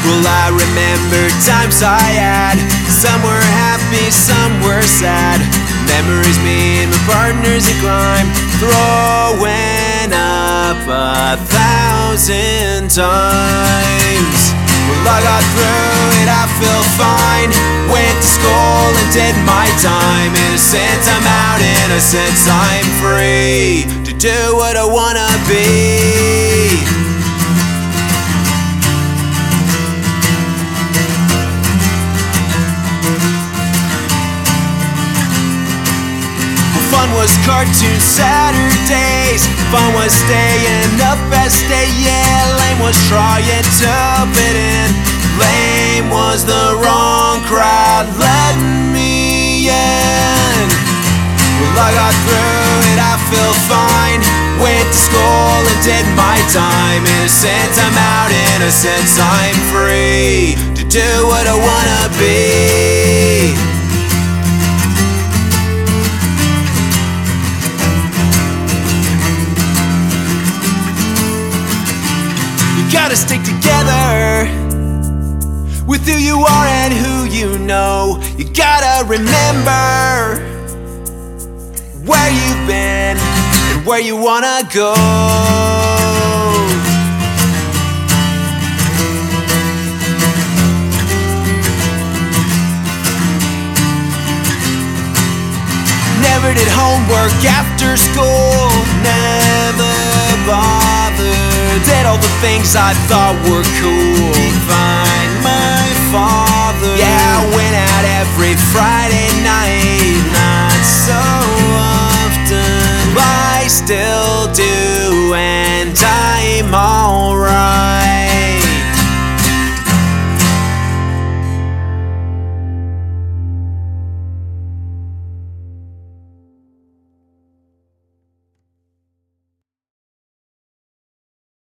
Well, I remember times I had. Some were happy, some were sad. Memories me and my partners in crime, throwing up 1,000 times. Well, I got through it, I feel fine. Went to school and did my time. Innocent, I'm out, innocent, I'm free to do what I wanna be. Fun was cartoon Saturdays. Fun was staying up as day. Yeah, lame was trying to fit in. Lame was the wrong crowd letting me in. Well, I got through it, I feel fine. Went to school and did my time. Innocent, I'm out, innocent, I'm free to do what I wanna be. You gotta stick together with who you are and who you know. You gotta remember where you've been and where you wanna go. Never did homework after school, never bothered. Did all the things I thought were cool. Find my father. Yeah, I went out every Friday night. Not so often, but I still do, and I'm alright.